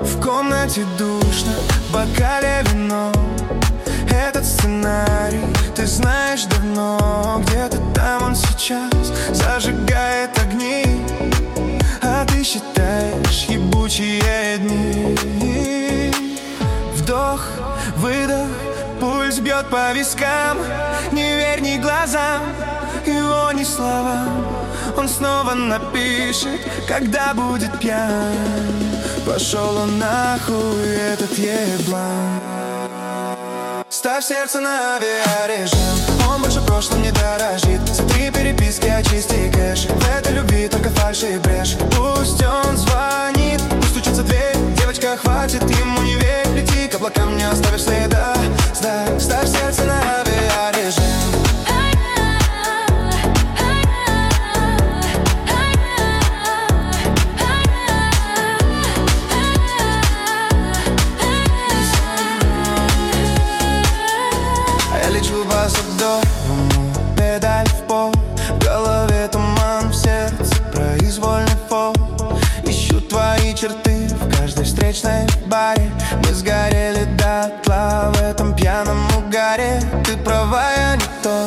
В комнате душно, в бокале вино. Этот сценарий ты знаешь давно. Где-то там он сейчас зажигает огни, а ты считаешь ебучие дни. Вдох, выдох, пульс бьет по вискам. Не верь ни глазам, его ни словам. Он снова напишет, когда будет пьян. Пошел он нахуй, этот еблан. Ставь сердце на авиарежим. Он больше прошлым не дорожит. Смотри переписки, очисти кэш. В этой любви только фальшь и брешь. Пусть он звонит, пусть стучится в дверь. Девочка, хватит, ему не верь. Лети к облакам, не оставишь следа. Ставь сердце на авиарежим. Лечу по Садовому, педаль в пол. В голове туман, в сердце произвольный фол. Ищу твои черты в каждой встречной баре. Мы сгорели дотла в этом пьяном угаре. Ты права, я не тот.